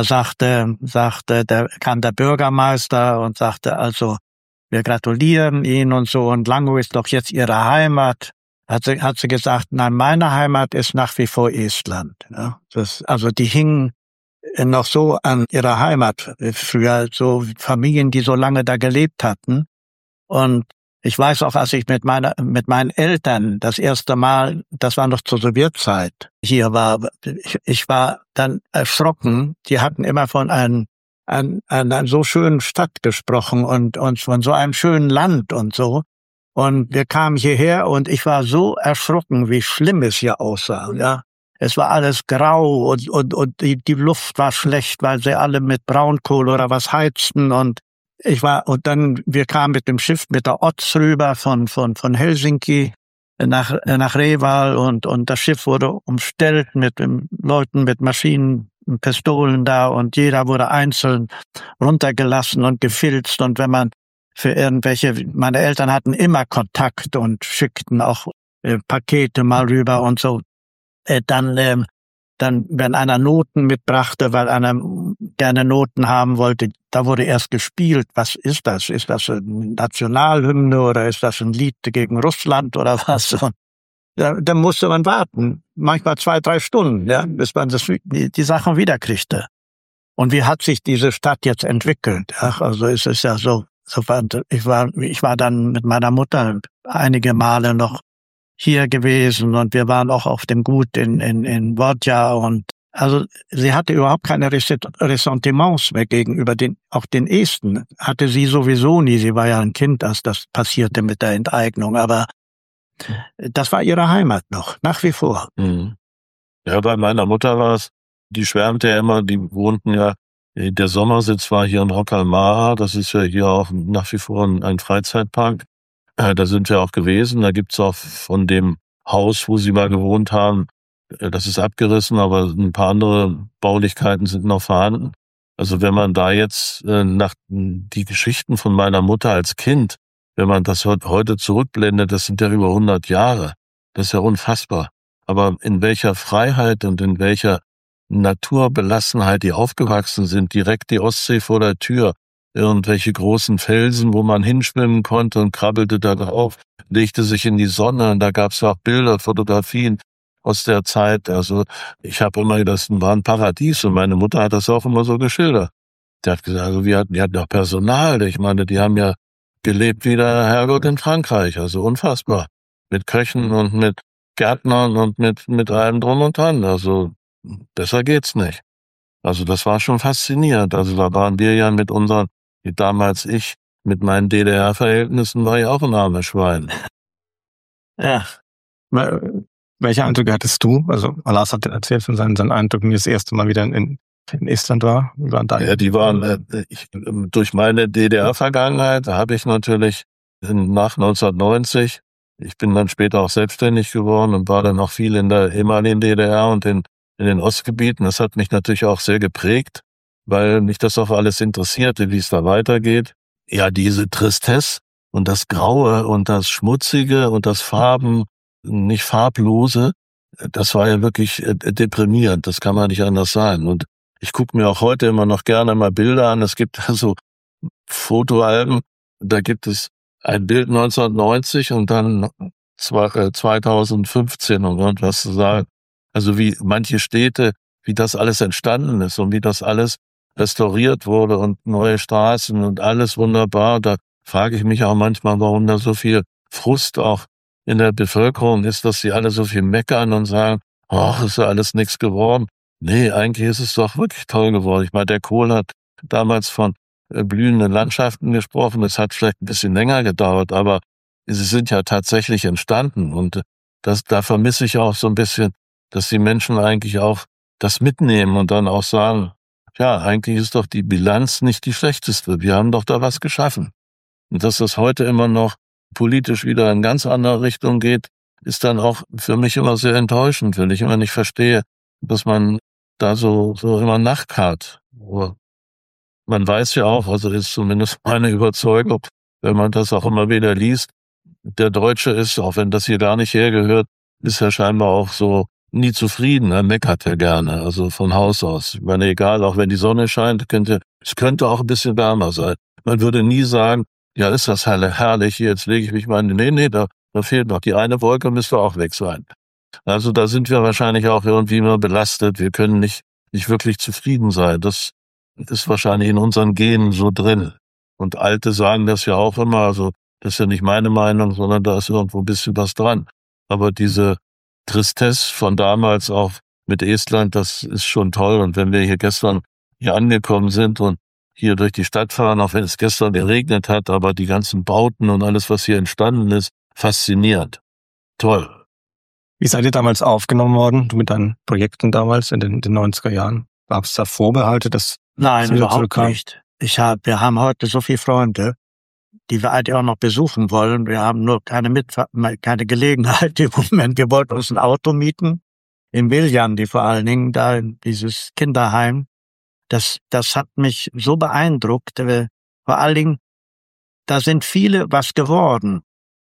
da kam der Bürgermeister und sagte, also, wir gratulieren Ihnen und so und Langhoek ist doch jetzt Ihre Heimat. Hat sie gesagt, nein, meine Heimat ist nach wie vor Estland. Ja, also die hingen noch so an ihrer Heimat früher, so Familien, die so lange da gelebt hatten. Und Ich weiß auch, als ich mit meinen Eltern das erste Mal, das war noch zur Sowjetzeit, hier war, ich war dann erschrocken. Die hatten immer von einer so schönen Stadt gesprochen und von so einem schönen Land und so. Und wir kamen hierher und ich war so erschrocken, wie schlimm es hier aussah, ja. Es war alles grau und die Luft war schlecht, weil sie alle mit Braunkohle oder was heizten und wir kamen mit dem Schiff mit der Ots rüber von Helsinki nach Reval und das Schiff wurde umstellt mit Leuten mit Maschinen und Pistolen da und jeder wurde einzeln runtergelassen und gefilzt und wenn man meine Eltern hatten immer Kontakt und schickten auch Pakete mal rüber und so. Dann, wenn einer Noten mitbrachte, weil einer gerne Noten haben wollte, da wurde erst gespielt. Was ist das? Ist das eine Nationalhymne oder ist das ein Lied gegen Russland oder was? Und da musste man warten. Manchmal 2-3 Stunden, ja, bis man die Sachen wiederkriegte. Und wie hat sich diese Stadt jetzt entwickelt? Ach, also es ist ja so, ich war dann mit meiner Mutter einige Male noch hier gewesen und wir waren auch auf dem Gut in Vodja und also sie hatte überhaupt keine Ressentiments mehr gegenüber den Esten. Hatte sie sowieso nie. Sie war ja ein Kind, als das passierte mit der Enteignung, aber das war ihre Heimat noch, nach wie vor. Mhm. Ja, bei meiner Mutter war es, die schwärmte ja immer, die wohnten ja, der Sommersitz war hier in Rock al Mara, das ist ja hier auch nach wie vor ein Freizeitpark. Da sind wir auch gewesen. Da gibt's auch von dem Haus, wo sie mal gewohnt haben, das ist abgerissen, aber ein paar andere Baulichkeiten sind noch vorhanden. Also wenn man da jetzt nach die Geschichten von meiner Mutter als Kind, wenn man das heute zurückblendet, das sind ja über 100 Jahre. Das ist ja unfassbar. Aber in welcher Freiheit und in welcher Naturbelassenheit die aufgewachsen sind, direkt die Ostsee vor der Tür, irgendwelche großen Felsen, wo man hinschwimmen konnte und krabbelte da drauf, legte sich in die Sonne und da gab's auch Bilder, Fotografien aus der Zeit. Also ich habe immer, das war ein Paradies und meine Mutter hat das auch immer so geschildert. Die hat gesagt, also die hatten auch Personal, ich meine, die haben ja gelebt wie der Herrgott in Frankreich, also unfassbar. Mit Köchen und mit Gärtnern und mit allem drum und dran, also besser geht's nicht. Also das war schon faszinierend, also da waren wir ja damals mit meinen DDR-Verhältnissen war ich auch ein armes Schwein. Ja. Welche Eindrücke hattest du? Also Alas hat erzählt von seinen Eindrücken, wie das erste Mal wieder in Estland war. Wie waren da? Ja, die waren durch meine DDR-Vergangenheit habe ich natürlich nach 1990, ich bin dann später auch selbstständig geworden und war dann auch viel in der ehemaligen DDR und in den Ostgebieten. Das hat mich natürlich auch sehr geprägt, weil mich das auch alles interessierte, wie es da weitergeht. Ja, diese Tristesse und das Graue und das Schmutzige und das nicht Farblose, das war ja wirklich deprimierend, das kann man nicht anders sagen. Und ich gucke mir auch heute immer noch gerne mal Bilder an. Es gibt also Fotoalben, da gibt es ein Bild 1990 und dann 2015, um irgendwas zu sagen. Also wie manche Städte, wie das alles entstanden ist und wie das alles restauriert wurde und neue Straßen und alles wunderbar. Da frage ich mich auch manchmal, warum da so viel Frust auch in der Bevölkerung ist, dass sie alle so viel meckern und sagen, ach, ist ja alles nichts geworden. Nee, eigentlich ist es doch wirklich toll geworden. Ich meine, der Kohl hat damals von blühenden Landschaften gesprochen. Es hat vielleicht ein bisschen länger gedauert, aber sie sind ja tatsächlich entstanden. Und da vermisse ich auch so ein bisschen, dass die Menschen eigentlich auch das mitnehmen und dann auch sagen, ja, eigentlich ist doch die Bilanz nicht die schlechteste. Wir haben doch da was geschaffen. Und dass das heute immer noch politisch wieder in ganz andere Richtung geht, ist dann auch für mich immer sehr enttäuschend, wenn ich immer nicht verstehe, dass man da so immer nachkarrt. Man weiß ja auch, also ist zumindest meine Überzeugung, wenn man das auch immer wieder liest, der Deutsche ist, auch wenn das hier gar nicht hergehört, ist ja scheinbar auch so nie zufrieden, er meckert ja gerne, also von Haus aus. Ich meine, egal, auch wenn die Sonne scheint, es könnte auch ein bisschen wärmer sein. Man würde nie sagen, ja, ist das herrlich, jetzt lege ich mich mal nee, da fehlt noch die eine Wolke, müsste auch weg sein. Also da sind wir wahrscheinlich auch irgendwie immer belastet, wir können nicht wirklich zufrieden sein. Das ist wahrscheinlich in unseren Genen so drin. Und Alte sagen das ja auch immer, also Das ist ja nicht meine Meinung, sondern da ist irgendwo ein bisschen was dran. Aber diese Tristesse von damals auch mit Estland, das ist schon toll. Und wenn wir hier gestern hier angekommen sind und hier durch die Stadt fahren, auch wenn es gestern geregnet hat, aber die ganzen Bauten und alles, was hier entstanden ist, faszinierend. Toll. Wie seid ihr damals aufgenommen worden, du mit deinen Projekten damals in den 90er Jahren? Gab es da Vorbehalte, dass Nein, wieder überhaupt zurückkam? nicht. Wir haben heute so viele Freunde, die wir eigentlich auch noch besuchen wollen. Wir haben nur keine Gelegenheit im Moment. Wir wollten uns ein Auto mieten, in Viljandi vor allen Dingen, da in dieses Kinderheim. Das hat mich so beeindruckt. Vor allen Dingen, da sind viele was geworden.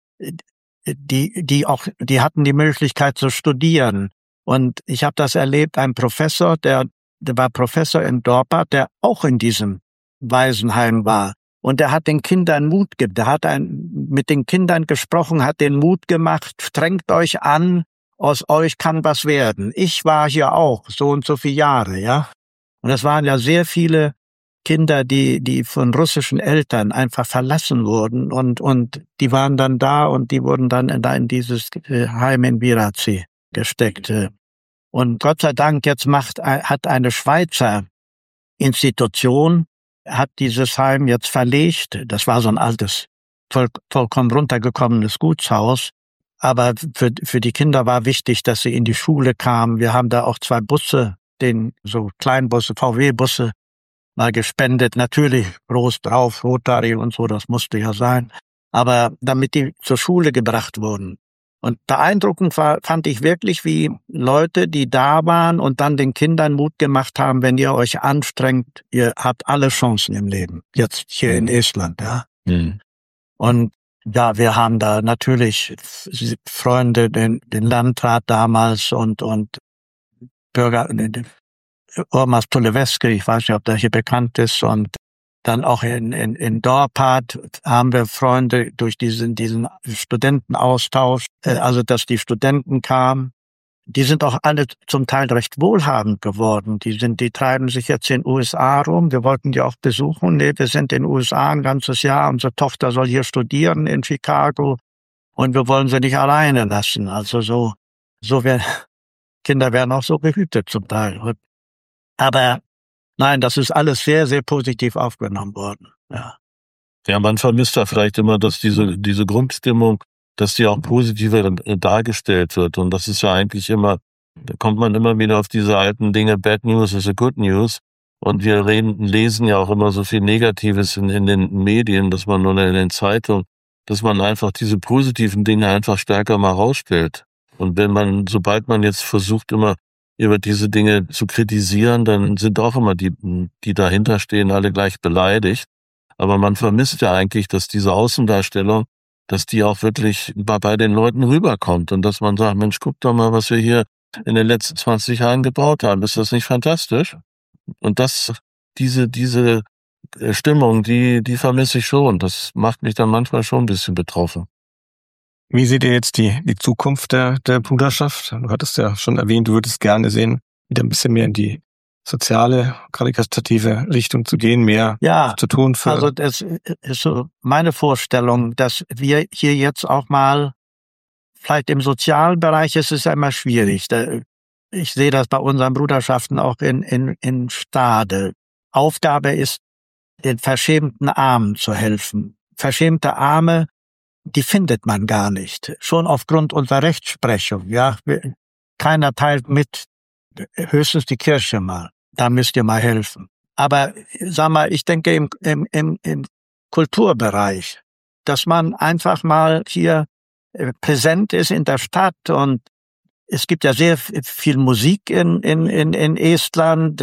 Die hatten die Möglichkeit zu studieren. Und ich habe das erlebt, ein Professor, der war Professor in Dorpat, der auch in diesem Waisenheim war. Und der hat den Kindern Mut gegeben. Der hat mit den Kindern gesprochen, hat den Mut gemacht, strengt euch an, aus euch kann was werden. Ich war hier auch so und so viele Jahre, ja. Und das waren ja sehr viele Kinder, die von russischen Eltern einfach verlassen wurden und die waren dann da und die wurden dann in dieses Heim in Biraci gesteckt. Und Gott sei Dank jetzt hat eine Schweizer Institution hat dieses Heim jetzt verlegt. Das war so ein altes, vollkommen runtergekommenes Gutshaus. Aber für die Kinder war wichtig, dass sie in die Schule kamen. Wir haben da auch 2 Busse, so Kleinbusse, VW-Busse, mal gespendet. Natürlich groß drauf, Rotary und so, das musste ja sein. Aber damit die zur Schule gebracht wurden. Und beeindruckend fand ich wirklich, wie Leute, die da waren und dann den Kindern Mut gemacht haben, wenn ihr euch anstrengt, ihr habt alle Chancen im Leben. Jetzt hier in Estland, ja. Mhm. Und ja, wir haben da natürlich Freunde, den Landrat damals und Bürger, Urmas Tuleveski, ich weiß nicht, ob der hier bekannt ist, und dann auch in Dorpat haben wir Freunde durch diesen Studentenaustausch, also dass die Studenten kamen. Die sind auch alle zum Teil recht wohlhabend geworden. Die treiben sich jetzt in den USA rum. Wir wollten die auch besuchen. Nee, wir sind in den USA ein ganzes Jahr. Unsere Tochter soll hier studieren in Chicago. Und wir wollen sie nicht alleine lassen. Also Kinder werden auch so behütet zum Teil. Aber nein, das ist alles sehr, sehr positiv aufgenommen worden. Ja. Ja, man vermisst da vielleicht immer, dass diese Grundstimmung, dass die auch positiver dargestellt wird. Und das ist ja eigentlich immer, da kommt man immer wieder auf diese alten Dinge, Bad News is a Good News. Und wir lesen ja auch immer so viel Negatives in den Medien, dass man nur in den Zeitungen, dass man einfach diese positiven Dinge einfach stärker mal rausstellt. Und sobald man jetzt versucht, immer über diese Dinge zu kritisieren, dann sind auch immer die dahinter stehen, alle gleich beleidigt. Aber man vermisst ja eigentlich, dass diese Außendarstellung, dass die auch wirklich bei den Leuten rüberkommt und dass man sagt, Mensch, guck doch mal, was wir hier in den letzten 20 Jahren gebaut haben. Ist das nicht fantastisch? Und diese Stimmung, die vermisse ich schon. Das macht mich dann manchmal schon ein bisschen betroffen. Wie seht ihr jetzt die Zukunft der Bruderschaft? Du hattest ja schon erwähnt, du würdest gerne sehen, wieder ein bisschen mehr in die soziale, karitative Richtung zu gehen, mehr zu tun für... Also das ist so meine Vorstellung, dass wir hier jetzt auch mal, vielleicht im sozialen Bereich ist es ja immer schwierig. Ich sehe das bei unseren Bruderschaften auch in Stade. Aufgabe ist, den verschämten Armen zu helfen. Verschämte Arme, die findet man gar nicht. Schon aufgrund unserer Rechtsprechung, ja. Keiner teilt mit, höchstens die Kirche mal. Da müsst ihr mal helfen. Aber sag mal, ich denke im Kulturbereich, dass man einfach mal hier präsent ist in der Stadt, und es gibt ja sehr viel Musik in Estland.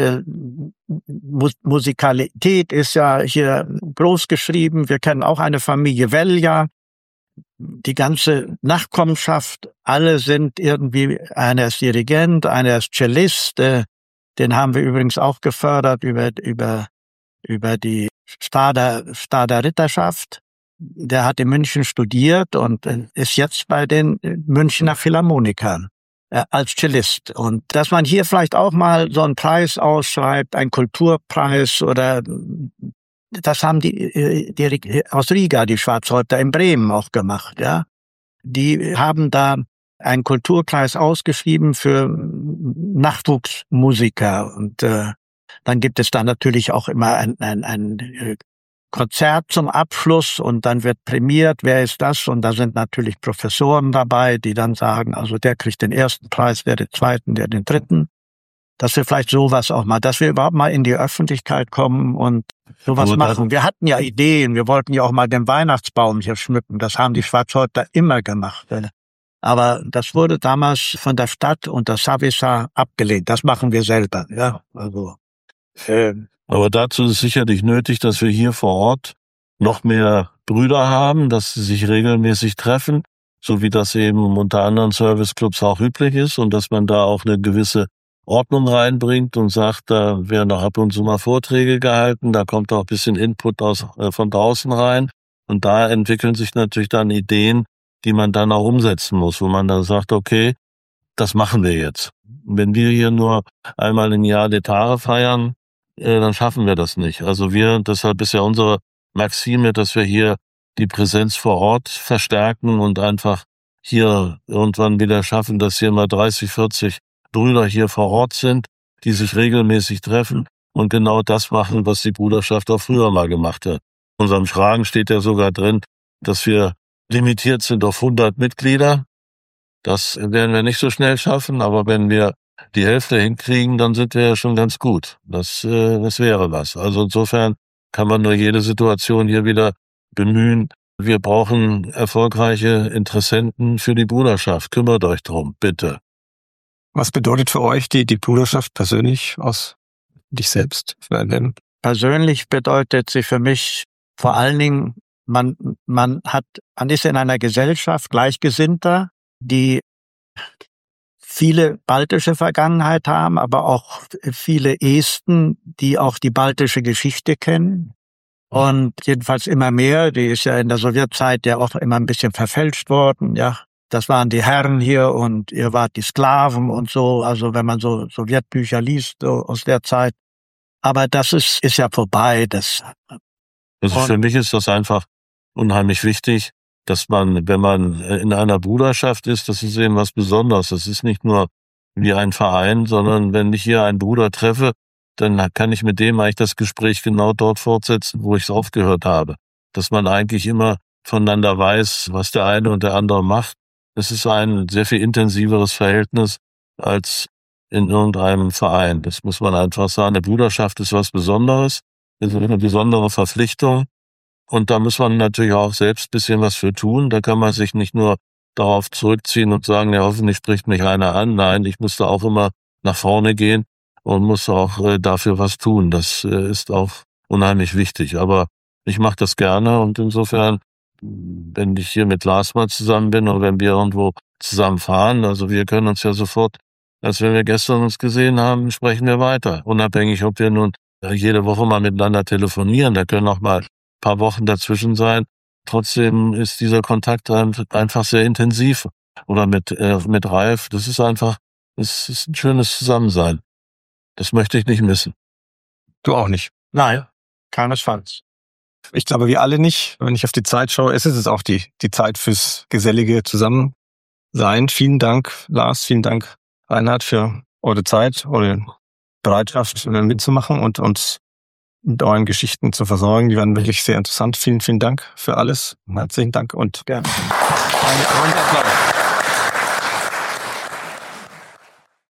Musikalität ist ja hier groß geschrieben. Wir kennen auch eine Familie Velja. Die ganze Nachkommenschaft, alle sind irgendwie, einer ist Dirigent, einer ist Cellist, den haben wir übrigens auch gefördert über die Stader Ritterschaft. Der hat in München studiert und ist jetzt bei den Münchner Philharmonikern als Cellist. Und dass man hier vielleicht auch mal so einen Preis ausschreibt, einen Kulturpreis oder das haben die aus Riga, die Schwarzhäupter in Bremen auch gemacht, ja. Die haben da einen Kulturkreis ausgeschrieben für Nachwuchsmusiker und dann gibt es da natürlich auch immer ein Konzert zum Abschluss und dann wird prämiert, wer ist das? Und da sind natürlich Professoren dabei, die dann sagen, also der kriegt den ersten Preis, der den zweiten, der den dritten. Dass wir vielleicht sowas auch mal, dass wir überhaupt mal in die Öffentlichkeit kommen und sowas machen. Wir hatten ja Ideen, wir wollten ja auch mal den Weihnachtsbaum hier schmücken. Das haben die Schwarzhäupter immer gemacht. Aber das wurde damals von der Stadt und der Savisaar abgelehnt. Das machen wir selber, ja. Also. Aber dazu ist sicherlich nötig, dass wir hier vor Ort noch mehr Brüder haben, dass sie sich regelmäßig treffen, so wie das eben unter anderen Serviceclubs auch üblich ist und dass man da auch eine gewisse Ordnung reinbringt und sagt, da werden auch ab und zu mal Vorträge gehalten, da kommt auch ein bisschen Input von draußen rein und da entwickeln sich natürlich dann Ideen, die man dann auch umsetzen muss, wo man dann sagt, okay, das machen wir jetzt. Wenn wir hier nur einmal im Jahr die Tage feiern, dann schaffen wir das nicht. Also deshalb ist ja unsere Maxime, dass wir hier die Präsenz vor Ort verstärken und einfach hier irgendwann wieder schaffen, dass hier mal 30, 40 Brüder hier vor Ort sind, die sich regelmäßig treffen und genau das machen, was die Bruderschaft auch früher mal gemacht hat. In unserem Schreiben steht ja sogar drin, dass wir limitiert sind auf 100 Mitglieder. Das werden wir nicht so schnell schaffen, aber wenn wir die Hälfte hinkriegen, dann sind wir ja schon ganz gut. Das wäre was. Also insofern kann man nur jede Situation hier wieder bemühen. Wir brauchen erfolgreiche Interessenten für die Bruderschaft. Kümmert euch drum, bitte. Was bedeutet für euch die Bruderschaft persönlich aus dich selbst? Persönlich bedeutet sie für mich vor allen Dingen, man ist in einer Gesellschaft Gleichgesinnter, die viele baltische Vergangenheit haben, aber auch viele Esten, die auch die baltische Geschichte kennen. Und jedenfalls immer mehr, die ist ja in der Sowjetzeit ja auch immer ein bisschen verfälscht worden, ja. Das waren die Herren hier und ihr wart die Sklaven und so, also wenn man so Sowjetbücher liest so aus der Zeit. Aber das ist ja vorbei. Für mich ist das einfach unheimlich wichtig, dass man, wenn man in einer Bruderschaft ist, das ist eben was Besonderes. Das ist nicht nur wie ein Verein, sondern wenn ich hier einen Bruder treffe, dann kann ich mit dem eigentlich das Gespräch genau dort fortsetzen, wo ich es aufgehört habe. Dass man eigentlich immer voneinander weiß, was der eine und der andere macht. Es ist ein sehr viel intensiveres Verhältnis als in irgendeinem Verein. Das muss man einfach sagen. Eine Bruderschaft ist was Besonderes, ist eine besondere Verpflichtung. Und da muss man natürlich auch selbst ein bisschen was für tun. Da kann man sich nicht nur darauf zurückziehen und sagen, ja, hoffentlich spricht mich einer an. Nein, ich muss da auch immer nach vorne gehen und muss auch dafür was tun. Das ist auch unheimlich wichtig. Aber ich mache das gerne und insofern, wenn ich hier mit Lars mal zusammen bin oder wenn wir irgendwo zusammen fahren, also wir können uns ja sofort, als wenn wir gestern uns gesehen haben, sprechen wir weiter. Unabhängig, ob wir nun jede Woche mal miteinander telefonieren, da können auch mal ein paar Wochen dazwischen sein. Trotzdem ist dieser Kontakt einfach sehr intensiv. Oder mit Ralf, das ist ein schönes Zusammensein. Das möchte ich nicht missen. Du auch nicht? Nein, keinesfalls. Ich glaube, wir alle nicht. Wenn ich auf die Zeit schaue, ist es auch die Zeit fürs gesellige Zusammensein. Vielen Dank, Lars, vielen Dank, Reinhard, für eure Zeit, eure Bereitschaft mitzumachen und uns mit euren Geschichten zu versorgen. Die waren wirklich sehr interessant. Vielen, vielen Dank für alles. Herzlichen Dank und gerne. Einen Applaus.